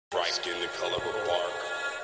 Bright skin the color of bark.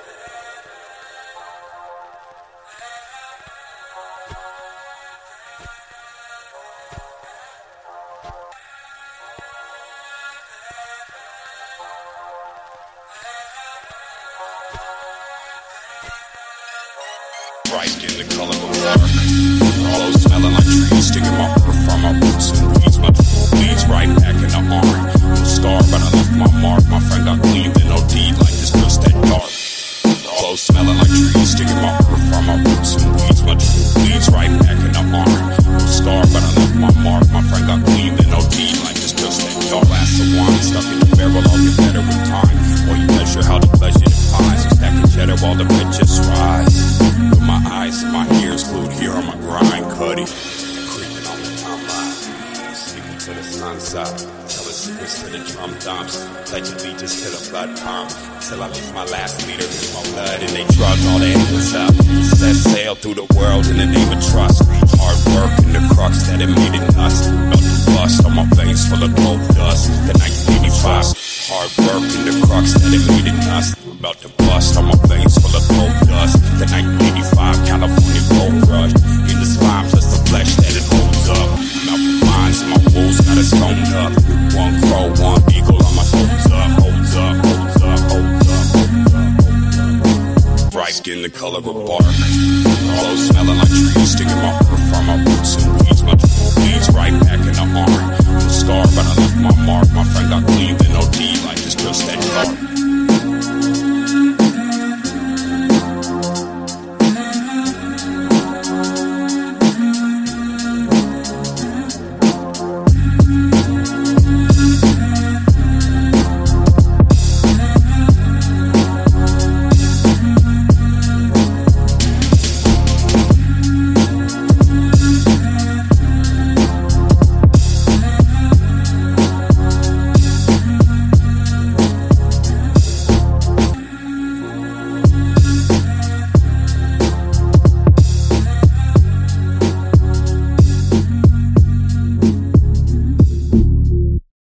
Bright skin the color of bark. Clothes smelling like trees, sticking my fur from my roots and weeds. My leads right back in the arm. No scar, but I left my mark. My friend got clean, then no deed. Life is just that dark. Clothes smelling like trees, sticking my fur from my roots and weeds. My leads right back in the arm. No scar, but I left my mark. My friend got clean, then no deed. Life is just that dark. Glass of wine stuck in the barrel, I'll get better with time. While you measure how the pleasure declines, I'm stacking cheddar while the riches rise. With my eyes and my ears glued here on my grind, cutty. Creeping on the timeline, sleeping to the sunset. Telling secrets to the drum dumps. Pledge allegiance to the blood pump. Till I leave my last leader in my blood and they drug all the endless up. Set sail through the world in the name of trust. Hard work and the crux that it made it nuts. About to bust on my veins full of gold dust. The 1985. Hard work and the crux that it made it nuts. About to bust on my veins full of gold dust. The 1985 California gold rush. In the slime, just the flesh that it holds up. Mountain mines and my wolves got us stoned up. One crow, one eagle on my holds up, holds up, holds up, holds up, holds up. Bright skin the color of bark. Clothes smelling like trees, sticking my fur from my roots and weeds. My leads right back in the arm. No scar, but I left my mark. My friend got clean, then no deed. Life is just that dark.